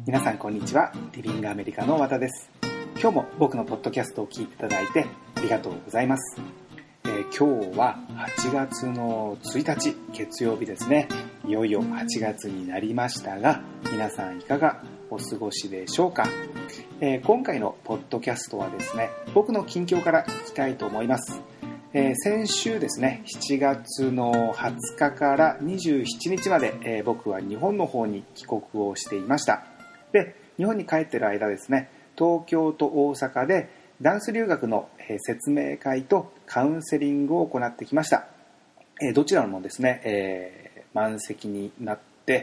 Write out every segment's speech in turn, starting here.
皆さんこんにちは。リビングアメリカの和田です。今日も僕のポッドキャストを聞いていただいてありがとうございます。今日は8月の1日月曜日ですね。いよいよ8月になりましたが、皆さんいかがお過ごしでしょうか。今回のポッドキャストはですね、僕の近況から聞きたいと思います。先週ですね、7月の20日から27日まで、僕は日本の方に帰国をしていました。で、日本に帰っている間ですね、東京と大阪でダンス留学の説明会とカウンセリングを行ってきました。どちらもですね、満席になって、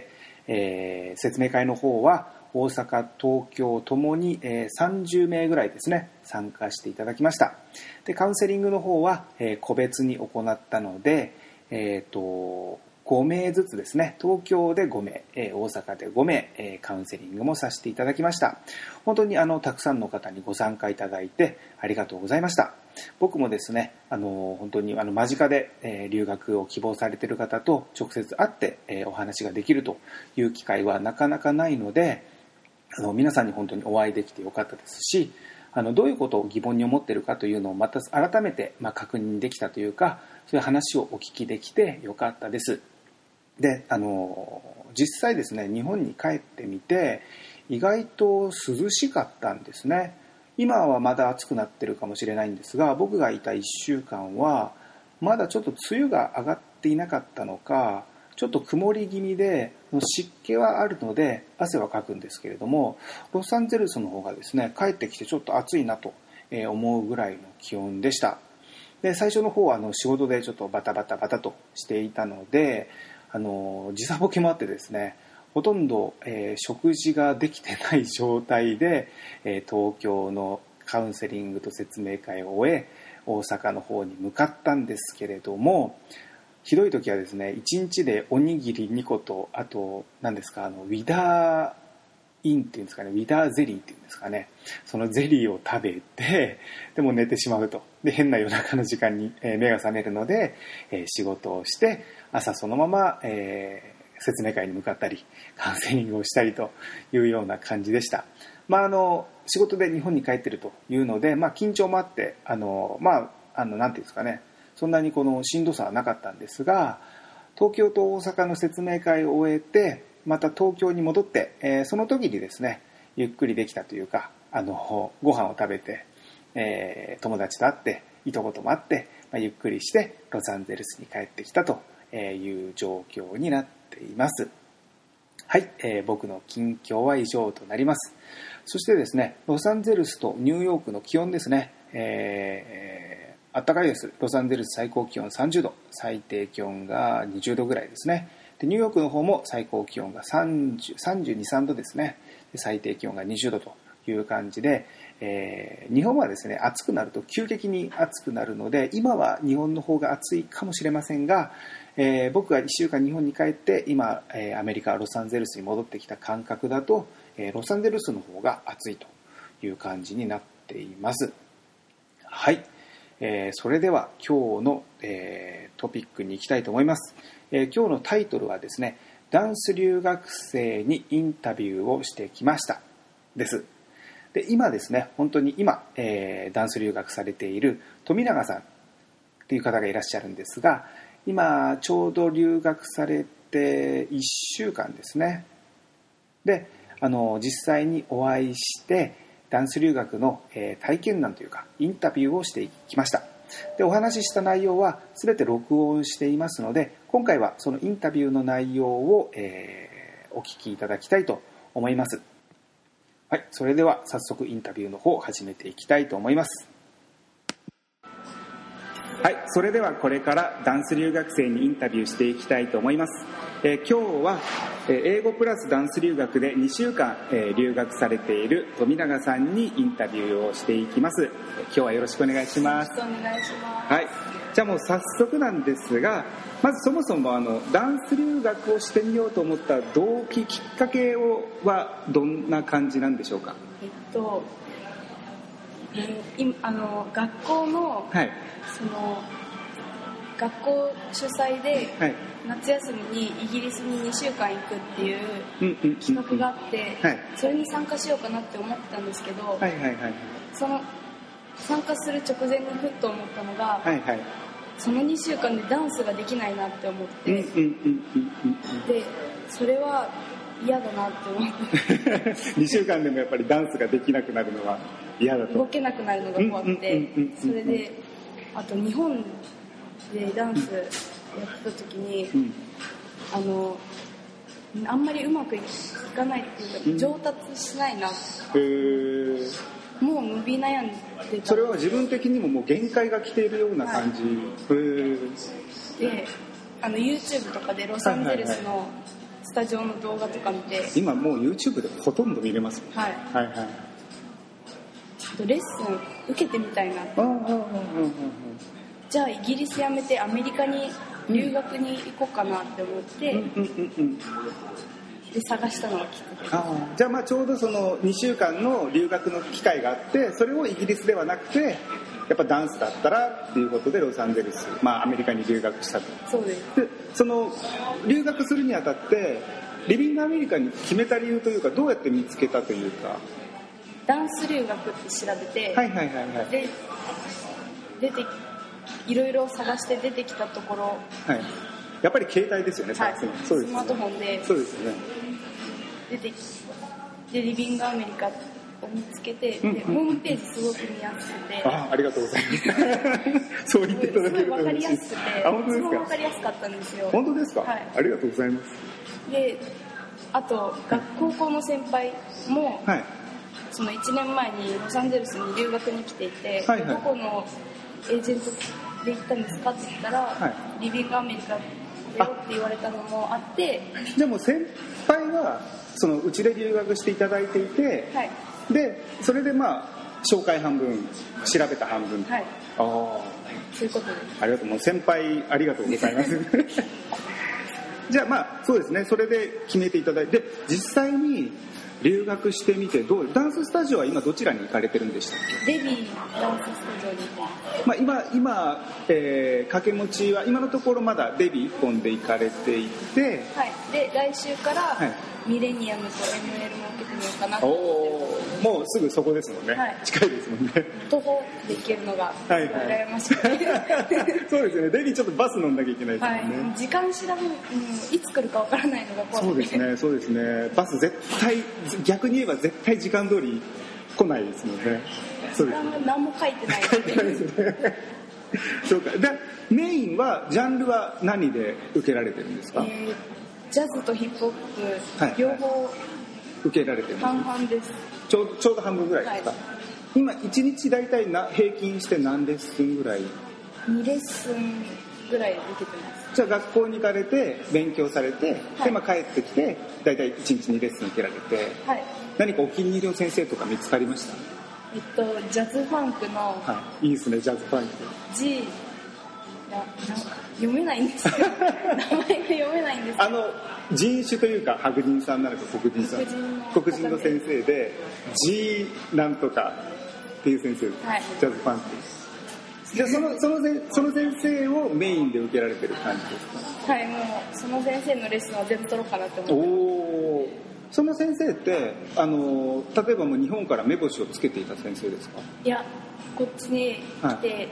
説明会の方は大阪、東京ともに30名ぐらいですね、参加していただきました。で、カウンセリングの方は個別に行ったので、5名ずつですね、東京で5名、大阪で5名、カウンセリングもさせていただきました。本当にたくさんの方にご参加いただいてありがとうございました。僕もですね、本当に間近で、留学を希望されている方と直接会って、お話ができるという機会はなかなかないので、皆さんに本当にお会いできてよかったですし、どういうことを疑問に思っているかというのをまた改めて確認できたというか、そういう話をお聞きできてよかったです。で、実際ですね、日本に帰ってみて意外と涼しかったんですね。今はまだ暑くなってるかもしれないんですが、僕がいた1週間はまだちょっと梅雨が上がっていなかったのか、ちょっと曇り気味で湿気はあるので汗はかくんですけれども、ロサンゼルスの方がですね、帰ってきてちょっと暑いなと思うぐらいの気温でした。で、最初の方は仕事でちょっとバタバタとしていたので、時差ボケもあってですね、ほとんど、食事ができてない状態で、東京のカウンセリングと説明会を終え、大阪の方に向かったんですけれども、ひどい時はですね、1日でおにぎり2個と、あと何ですか、ウィダーインっていうんですかね、ウィダーゼリーっていうんですかね、そのゼリーを食べて、でも寝てしまうと。で、変な夜中の時間に目が覚めるので、仕事をして朝そのまま、説明会に向かったりカウンセリングをしたりというような感じでした。仕事で日本に帰ってるというので、緊張もあってなんていうんですかね、そんなにしんどさはなかったんですが、東京と大阪の説明会を終えてまた東京に戻って、その時にですね、ゆっくりできたというか、ご飯を食べて、友達と会っていとことも会って、ゆっくりしてロサンゼルスに帰ってきたという状況になっています。はい、僕の近況は以上となります。そしてですね、ロサンゼルスとニューヨークの気温ですね、暖かいです。ロサンゼルス最高気温30度、最低気温が20度ぐらいですね。で、ニューヨークの方も最高気温が32、3度ですね。で、最低気温が20度という感じで、日本はですね、暑くなると急激に暑くなるので、今は日本の方が暑いかもしれませんが、僕が1週間日本に帰って今、アメリカロサンゼルスに戻ってきた感覚だと、ロサンゼルスの方が暑いという感じになっています。はい、それでは今日の、トピックに行きたいと思います。今日のタイトルはですね、ダンス留学生にインタビューをしてきましたです。で、今ですね、本当に今、ダンス留学されている富永さんっていう方がいらっしゃるんですが、今ちょうど留学されて1週間ですね。で、実際にお会いしてダンス留学の、体験談というかインタビューをしてきました。で、お話しした内容は全て録音していますので、今回はそのインタビューの内容を、お聞きいただきたいと思います。はい、それでは早速インタビューの方を始めていきたいと思います。はい、それではこれからダンス留学生にインタビューしていきたいと思います。今日は英語プラスダンス留学で2週間留学されている富永さんにインタビューをしていきます。今日はよろしくお願いします。 よろしくお願いします。 はい、じゃあもう早速なんですが、まずそもそもダンス留学をしてみようと思った動機、きっかけはどんな感じなんでしょうか？ 学校の、 はい、 学校主催ではい、 夏休みにイギリスに2週間行くっていう企画があって、 はい、 それに参加しようかなって思ったんですけど、 はいはいはい、 その参加する直前にふっと思ったのが、 はいはい、 その2週間でダンスができないなって思って、でそれは嫌だなって思って 2週間でもやっぱりダンスができなくなるのは嫌だと、 動けなくなるのが怖くて、それであと日本でダンスやってた時に、あんまりうまくいかないっていうか、上達しないな、もう伸び悩んでた。 それは自分的にももう限界が来ているような感じ、 でYouTube とかでロサンゼルスのスタジオの動画とか見て、 今もう YouTube でほとんど見れます、 はいはいはい、ちょっとレッスン受けてみたいなって。じゃあイギリスやめてアメリカに留学に行こうかなって思って、で探したのがきっかけです。 じゃあまあちょうどその2週間の留学の機会があって、それをイギリスではなくてやっぱダンスだったらっていうことでロサンゼルス、アメリカに留学したと。 そうです。 でその留学するにあたってリビングアメリカに決めた理由というか、どうやって見つけたというか。 ダンス留学って調べて、でいろいろ探して出てきたところ、 やっぱり携帯ですよね、 そうですね、スマートフォンでそうですね、 出てきて、リビングアメリカを見つけて、でホームページすごく見やすくて、 ありがとうございますそう言っていただけると分かりやすくて、 本当ですか？ 分かりやすかったんですよ。 本当ですか？ はい、 ありがとうございます。 であと高校の先輩も、その1年前にロサンゼルスに留学に来ていて、どこのエージェントで行ったんですかって言ったら、リビングアメリカでよって言われたのもあって。 でも先輩はそのうちで留学していただいていて、でそれで紹介半分調べた半分、 そういうことです。 ありがとう、もう先輩ありがとうございますじゃあそうですね、それで決めていただいて、実際に留学してみてダンススタジオは今どちらに行かれてるんでしたっけ？デビーダンススタジオに行って、 今、掛け持ちは今のところまだデビー1本で行かれていて、 で来週からミレニアムと ML も受けてみようかなと思ってもうすぐそこですもんね、近いですもんね。 徒歩で行けるのが羨ましくてそうですよね、デビーちょっとバス乗んなきゃいけないですもんね。 時間調べいつ来るかわからないのが怖くて。 そうですね、バス絶対、逆に言えば絶対時間通り来ないですもんね。 時間は何も書いてないですねそうか。でメインはジャンルは何で受けられてるんですか？ ジャズとヒップホップ、両方受けられてるんです。 半々です。 ちょうど半分ぐらいですか？今1日大体平均して何レッスンぐらい ？2レッスンぐらい受けてます。 じゃあ学校に行かれて勉強されて、で帰ってきて大体1日2レッスン受けられて、何かお気に入りの先生とか見つかりました？ ジャズファンクの、 いいですね、ジャズファンク G 読めないんですよ名前が読めないんですよ。 人種というか白人さんなのか黒人さん、黒人の先生で G なんとかっていう先生、ジャズファンク。じゃあその先生をメインで受けられてる感じですか？もうその先生のレッスンは全部取ろうかなって思って。 その先生って例えばもう日本から目星をつけていた先生ですか？ いや、こっちに来て、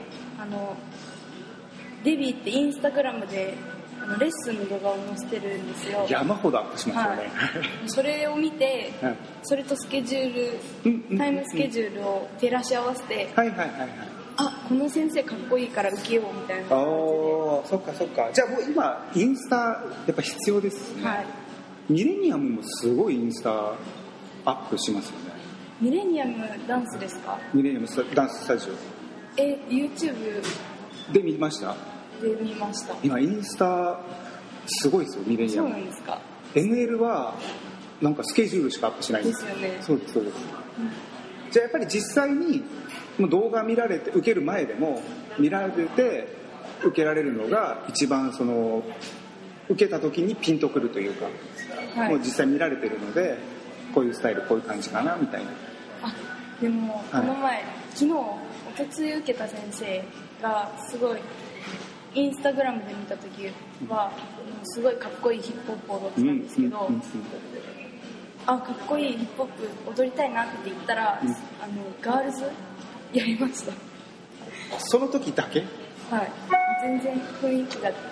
デビーってインスタグラムでレッスンの動画を載せてるんですよ。 山ほどアップしますよね、 それを見て、それとスケジュール、タイムスケジュールを照らし合わせて、この先生かっこいいから受けようみたいな感じで。そっか。じゃあもう今インスタやっぱ必要ですね。ミレニアムもすごいインスタアップしますよね。 ミレニアムダンスですか？ ミレニアムダンススタジオ。 YouTube で見ました？ で見ました。 今インスタすごいですよ、ミレニアム。 そうなんですか。 ML はなんかスケジュールしかアップしないんですよね。 そうです、じゃあやっぱり実際に動画見られて受ける前でも見られて受けられるのが一番受けた時にピンとくるというか、もう実際見られてるのでこういうスタイルこういう感じかなみたいな。 でもこの前、昨日おとつい受けた先生がすごいインスタグラムで見た時はすごいかっこいいヒップホップを踊ってたんですけど、かっこいいヒップホップ踊りたいなって言ったら、ガールズやりました。 その時だけ？ はい、全然雰囲気が違って。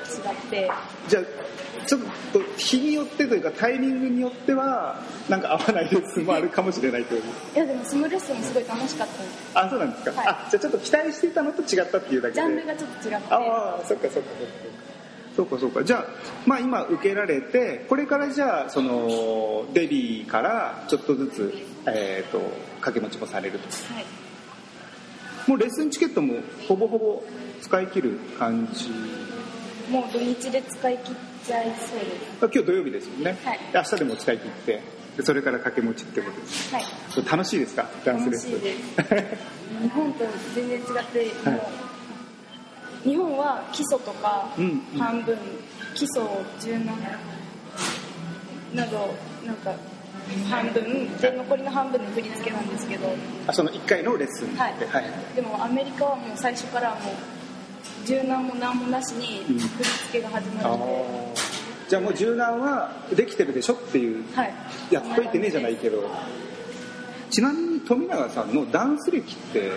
じゃあちょっと日によってというかタイミングによってはなんか合わないレッスンもあるかもしれないという。 いやでもそのレッスンもすごい楽しかったです。 あ、そうなんですか。はい、じゃあちょっと期待していたのと違ったっていうだけで。 ジャンルがちょっと違って。 そうか。じゃあ、今受けられて、これからじゃあそのデビューからちょっとずつ掛け持ちもされると。 はい。 もうレッスンチケットもほぼほぼ使い切る感じ。 もう土日で使い切っちゃいそうです。 今日土曜日ですよね。 はい。 明日でも使い切って、それから掛け持ちってことです。 はい。 楽しいですか？ダンスレッスン。 楽しいです。日本と全然違って、もう日本は基礎とか半分、基礎柔軟などなんか半分で残りの半分で振り付けなんですけど、 その1回のレッスンで、 はいはい、でもアメリカはもう最初からもう柔軟も何もなしに振り付けが始まるので、 じゃあもう柔軟はできてるでしょっていう、 はい、 やっといてねじゃないけど。ちなみに富永さんのダンス歴って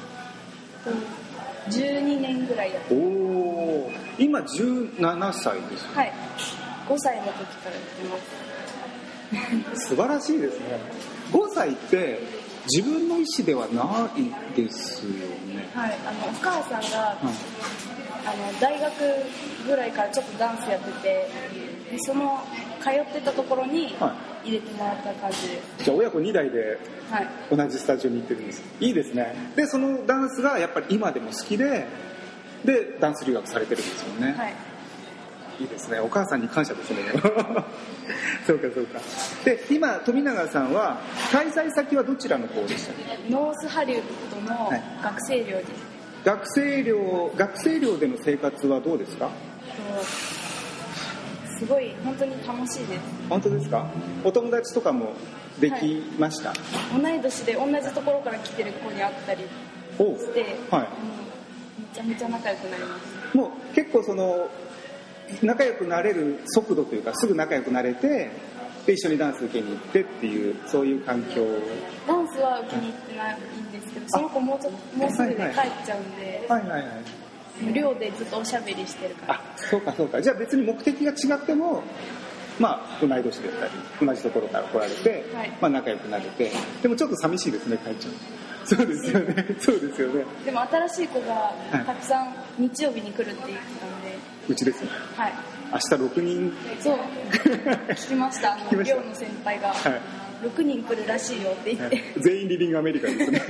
12年ぐらいやってます。 おー、今17歳です。 はい、5歳の時からやってます。 素晴らしいですね。5歳って自分の意思ではないですよね。 はい、お母さんが、大学ぐらいからちょっとダンスやってて、でその通ってたところに入れてもらった感じです。 じゃあ親子2代で同じスタジオに行ってるんです。いいですね。でそのダンスがやっぱり今でも好きでダンス留学されてるんですよね。 はい。 いいですね。お母さんに感謝ですね。そうか。で今富永さんは開催先はどちらの方でしたか？ ノースハリウッドの学生寮です。 学生寮での生活はどうですか？ すごい本当に楽しいです。 本当ですか？お友達とかもできました？はい、 同い年で同じところから来てる子に会ったりして、はい、めちゃめちゃ仲良くなります。 もう結構その仲良くなれる速度というかすぐ仲良くなれてで一緒にダンス受けに行ってっていうそういう環境。 ダンスは受けに行ってないんですけど、その子もうすぐで帰っちゃうんで、寮でずっとおしゃべりしてるから。 あ、そうか。じゃあ別に目的が違っても同い年でしたり同じところから来られて、仲良くなれて、でもちょっと寂しいですね、帰っちゃう。そうですよね。 でも新しい子がたくさん日曜日に来るって言ってたんで。 うちですね。 はい。 明日6人。 そう。聞きました。寮の先輩が、6人来るらしいよって言って。 全員リビングアメリカですね。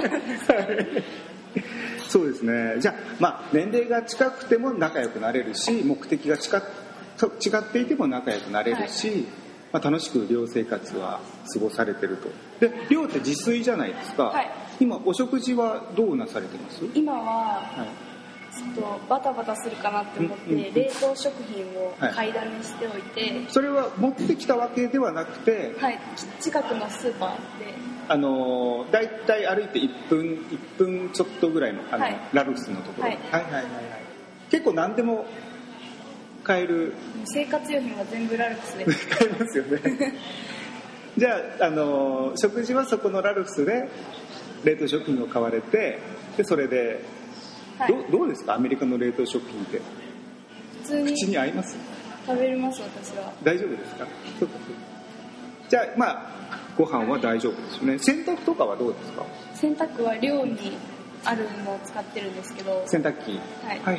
そうですね。じゃあ年齢が近くても仲良くなれるし、目的が違っていても仲良くなれるし、楽しく寮生活は過ごされてると。で、寮って自炊じゃないですか。はい。今お食事はどうなされてます？ 今は、ちょっとバタバタするかなって思って、冷凍食品を買いだめしておいて、 それは持ってきたわけではなくて、 はい、近くのスーパーでだいたい歩いて1分ちょっとぐらいのラルフスのところ、結構何でも買える。 生活用品は全部ラルフスで買えますよね。じゃあ、食事はそこのラルフスで冷凍食品を買われて、でそれでどうですか？アメリカの冷凍食品って普通に口に合います？ 食べれます。私は大丈夫ですか？そうか。じゃあご飯は大丈夫ですよね。洗濯とかはどうですか？ 洗濯は寮にあるのを使ってるんですけど。 洗濯機。はい。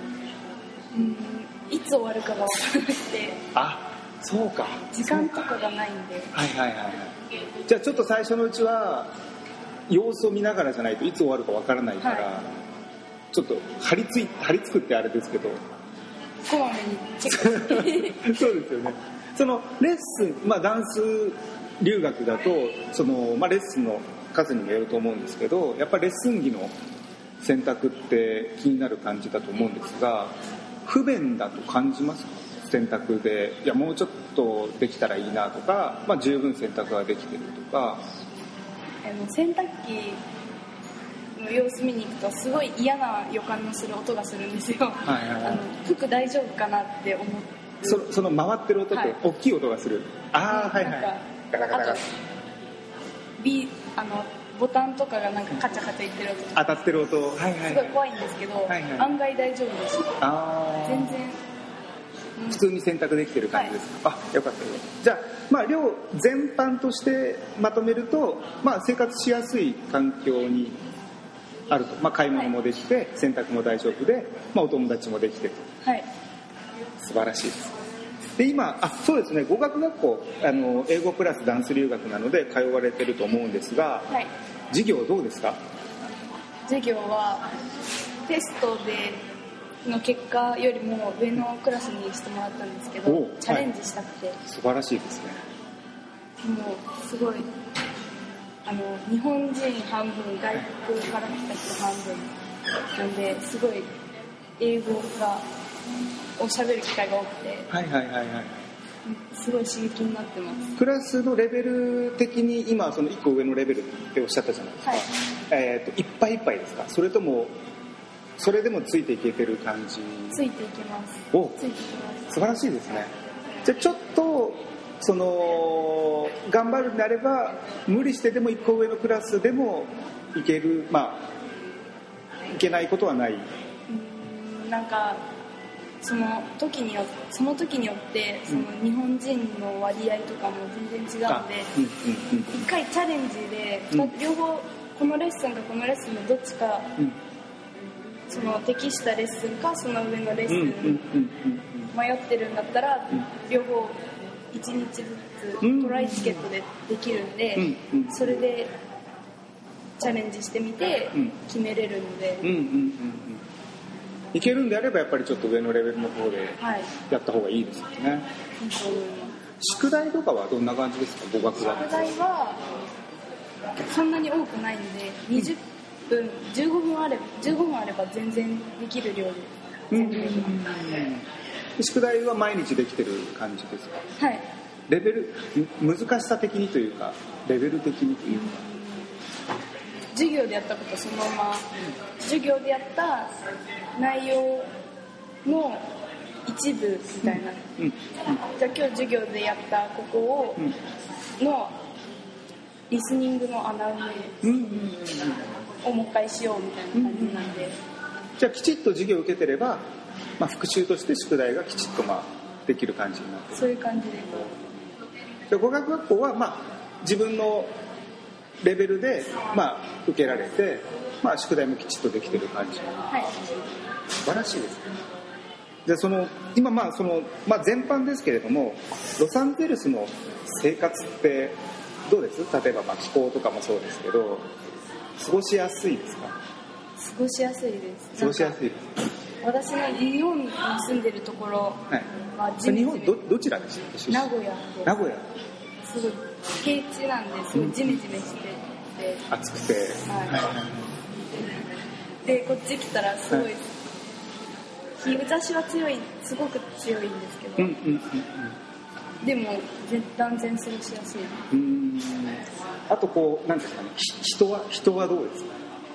いつ終わるかが分からなくて。 あ、そうか。 時間とかがないんで。 はい。じゃあちょっと最初のうちは様子を見ながらじゃないといつ終わるか分からないから、ちょっと張り付くってあれですけど。 こまめにチェックして。 そうですよね。そのレッスン、ダンス留学だとレッスンの数にもよると思うんですけど、やっぱりレッスン着の選択って気になる感じだと思うんですが、不便だと感じますか？選択でもうちょっとできたらいいなとか、十分選択ができてるとか。 洗濯機の様子見に行くとすごい嫌な予感のする音がするんですよ。服大丈夫かなって思って、 その回ってる音って大きい音がする。はいはい。ガラガラガラ。 ボタンとかがなんかカチャカチャいってる音、 当たってる音、すごい怖いんですけど、案外大丈夫でした。全然普通に洗濯できてる感じです。よかったよ。じゃあ、寮全般としてまとめると、生活しやすい環境にあると。買い物もできて、洗濯も大丈夫で、お友達もできてと。素晴らしいです。で今そうですね、語学学校英語プラスダンス留学なので通われてると思うんですが、授業どうですか？ 授業はテストでの結果よりも上のクラスにしてもらったんですけど、チャレンジしたくて、 素晴らしいですね。 もうすごい日本人半分、外国から来た人半分なんで、すごい英語を喋る機会が多くて、すごい刺激になってます。 クラスのレベル的に今その1個上のレベルっておっしゃったじゃないですか。いっぱいいっぱいですか？それともそれでもついていけてる感じ？ ついていけます。ついていけます。 素晴らしいですね。じゃあちょっと頑張るんであれば無理してでも1個上のクラスでもいける、いけないことはない。 なんかその時によってその日本人の割合とかも全然違うので、一回チャレンジで両方このレッスンかこのレッスンのどっちか、その適したレッスンかその上のレッスン迷ってるんだったら、両方1日ずつトライチケットでできるんで、それでチャレンジしてみて決めれるので、 いけるんであればやっぱりちょっと上のレベルの方でやった方がいいですよね。宿題とかはどんな感じですか？語学は。 宿題はそんなに多くないので、20分15分あれば全然できる量で全然できます。 宿題は毎日できてる感じですか？レベル難しさ的にというかレベル的にというか、 授業でやったことそのまま、授業でやった内容の一部みたいな、じゃあ今日授業でやったここをのリスニングの穴埋めをもう一回しようみたいな感じなんで、 じゃあきちっと授業を受けてれば、復習として宿題がきちっとできる感じになってる。 そういう感じで、 じゃあ語学学校は自分のレベルで受けられて、宿題もきちっとできてる感じ。素晴らしいですね。じゃあ今全般ですけれども、ロサンゼルスの生活ってどうです？例えば気候とかもそうですけど、過ごしやすいですか？ 過ごしやすいです。 過ごしやすいです。 私の日本に住んでるところは日本どちらでした？ 名古屋。名古屋。すごい平地なんですごいジメジメしてて、 暑くて、 でこっち来たらすごい、日差しはすごく強いんですけど、でも断然過ごしやすい。 あとなんですかね、人はどうですか？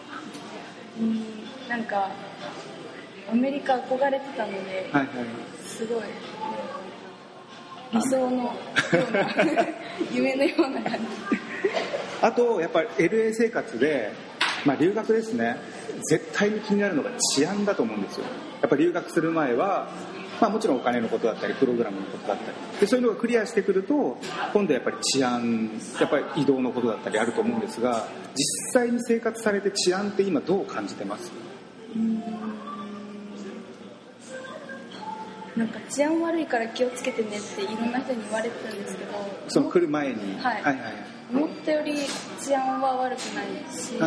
なんかアメリカ憧れてたので、すごい理想のような夢のような感じ。 あとやっぱり LA 生活で、留学ですね、絶対に気になるのが治安だと思うんですよ。やっぱり留学する前は、もちろんお金のことだったりプログラムのことだったりで、そういうのがクリアしてくると今度やっぱり治安、やっぱり移動のことだったりあると思うんですが、実際に生活されて治安って今どう感じてます？ なんか治安悪いから気をつけてねっていろんな人に言われてたんですけど、 その来る前に、 思ったより治安は悪くないし、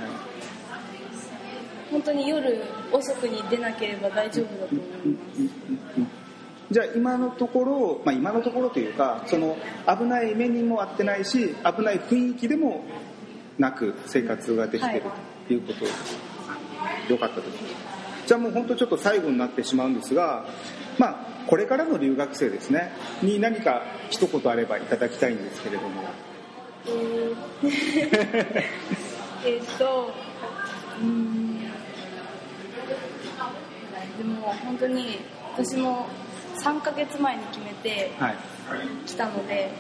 本当に夜遅くに出なければ大丈夫だと思います。 じゃあ今のところ、今のところというか、その危ない目にも遭ってないし、危ない雰囲気でもなく生活ができてるということです。よかったです。じゃあもう本当ちょっと最後になってしまうんですが、これからの留学生ですねに何か一言あればいただきたいんですけれども。 でも本当に私も3ヶ月前に決めて来たので、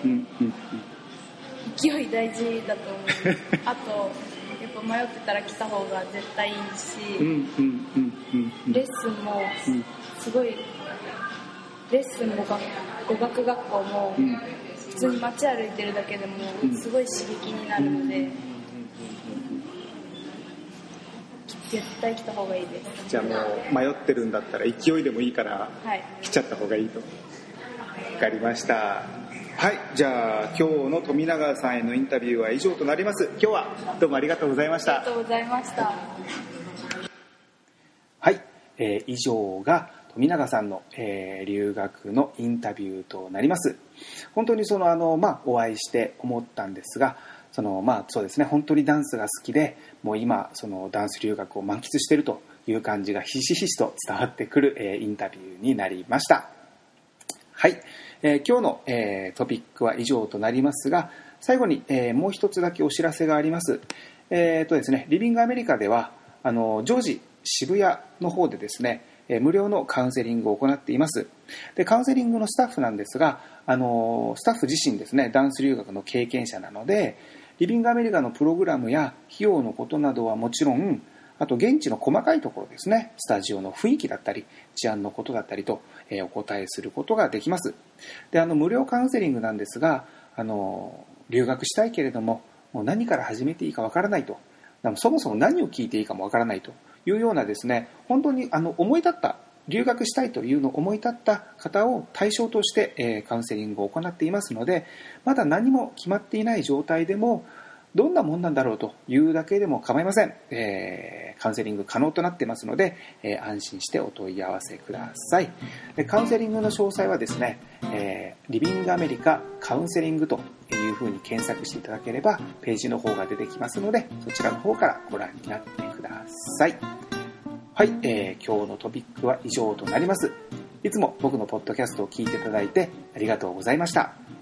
勢い大事だと思う。あとやっぱ迷ってたら来た方が絶対いいし、レッスンもすごい、レッスンも語学学校も普通に街歩いてるだけでもすごい刺激になるので、絶対来た方がいいです。 じゃあもう迷ってるんだったら勢いでもいいから来ちゃった方がいいと。わかりました。はい、じゃあ今日の富永さんへのインタビューは以上となります。今日はどうもありがとうございました。 ありがとうございました。 はい、以上が富永さんの、留学のインタビューとなります。本当にお会いして思ったんですが、そうですね、本当にダンスが好きで、もう今ダンス留学を満喫しているという感じがひしひしと伝わってくる、インタビューになりました。はい、今日の、トピックは以上となりますが、最後に、もう一つだけお知らせがあります。ですね、リビングアメリカでは常時渋谷の方でですね、無料のカウンセリングを行っています。で、カウンセリングのスタッフなんですが、スタッフ自身ですね、ダンス留学の経験者なので、リビングアメリカのプログラムや費用のことなどはもちろん、あと現地の細かいところですね、スタジオの雰囲気だったり治安のことだったりと、お答えすることができます。で、無料カウンセリングなんですが、留学したいけれども、もう何から始めていいかわからないと、そもそも何を聞いていいかもわからないというようなですね、本当に思い立った留学したいというのを思い立った方を対象として、カウンセリングを行っていますので、まだ何も決まっていない状態でもどんなもんなんだろうというだけでも構いません。カウンセリング可能となっていますので、安心してお問い合わせください。で、カウンセリングの詳細はですね、リビングアメリカカウンセリングというふうに検索していただければページの方が出てきますので、そちらの方からご覧になってください。はい、今日のトピックは以上となります。いつも僕のポッドキャストを聞いていただいてありがとうございました。